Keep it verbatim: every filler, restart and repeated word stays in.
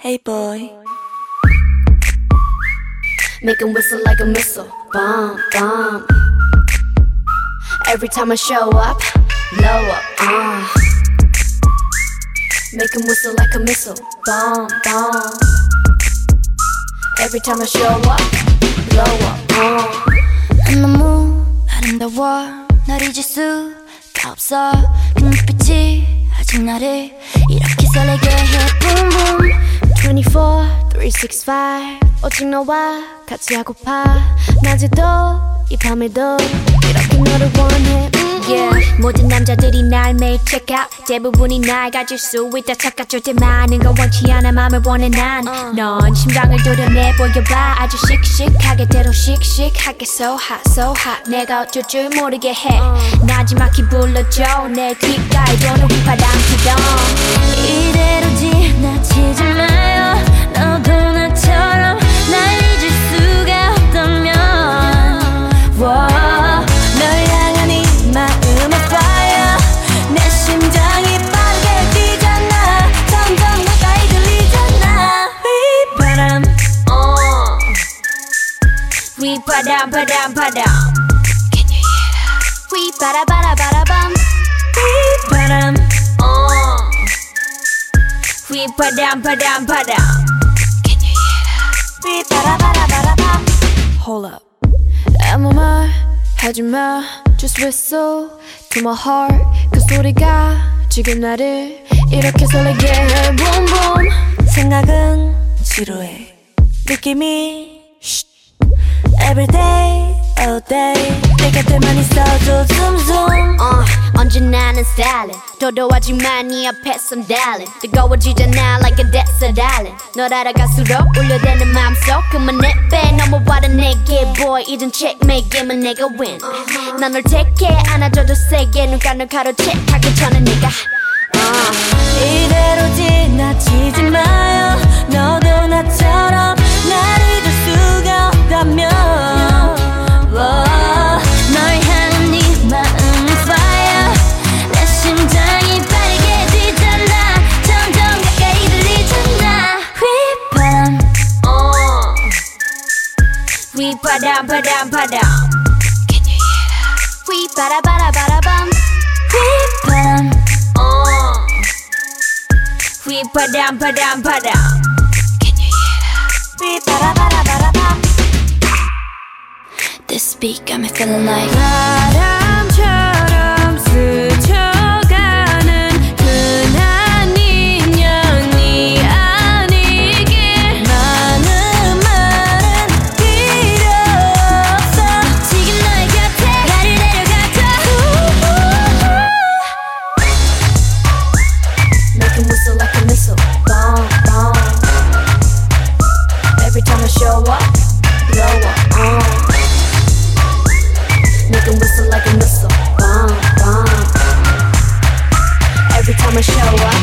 Hey boy. Make him whistle like a missile. Bomb, bomb. Every time I show up, blow up, uh. Make him whistle like a missile. Bomb, bomb. Every time I show up, blow up, uh. 너무 아름다워 널 잊을 수가 없어 그 눈빛이 아직 나를 이렇게 설레게 해 Boom boom twenty-four, three sixty-five 오직 너와 같이 하고파 낮에도 이 밤에도 이렇게 너를 원해 음, yeah. 모든 남자들이 날 매일 check out 대부분이 날 가질 수 있다 착각 절대 많은 건 원치 않아 맘을 원해 난 넌 심장을 도려내 보여봐 아주 씩씩하게 대로 씩씩하게 so hot so hot 내가 어쩔 줄 모르게 해 나지막히 불러줘 내 귓가에 도는 휘파람 피던 이대로 지나치지 마요 너도 나처럼 날 잊을 수가 없다면 wow. 널 향한 이 마음의 fire 내 심장이 빠르게 뛰잖아 점점 가까이 들리잖아 휘바람 어. 휘바람 바람 바람 Can you hear that? 휘바라바라바라밤 휘바람 어. 휘바람 바람 바람 Can you hear that? 휘바라바라바라밤 Hold up. 아무 말 하지마 Just whistle to my heart 그 소리가 지금 나를 이렇게 설레게 해 Boom boom 생각은 지루해. 느낌이 Every day, all day. 내 곁에만 있어도 zoom zoom. uh, 언제나 난 stylin' 도도하지만 네 앞에선 darling 뜨거워지잖아 like a desert island 널 알아갈수록 울려대는 맘속 그만 내빼 넘어와라 내게 boy 이젠 checkmate 게임은 내가 win uh-huh. 난 널 take it 안아줘도 세게 눈가를 가로채 하기 전에 내가 uh. 이대로 지나치지 마요. 너도 나처럼 날 잊을 수가 없다면 wow. 널 향한 네 마음은 fire 내 심장이 빠르게 뛰잖아 점점 가까이 들리잖아 휘바람 어. 휘바람 바람 바람 Can you hear that? 휘바라바라바라밤 휘바람 어. 휘바람 바람 바람 Can you hear that? 휘바라바라바라밤 This beat got me feeling like 바람처럼 스쳐가는 흔한 인연이 아니길 많은 말은 필요 없어. 지금 너의 곁에 나를 데려가줘 Make him whistle like a missile Bomb, bomb Every time I show up Blow up, uh. Make him whistle like a missile Bomb, bomb Every time I show up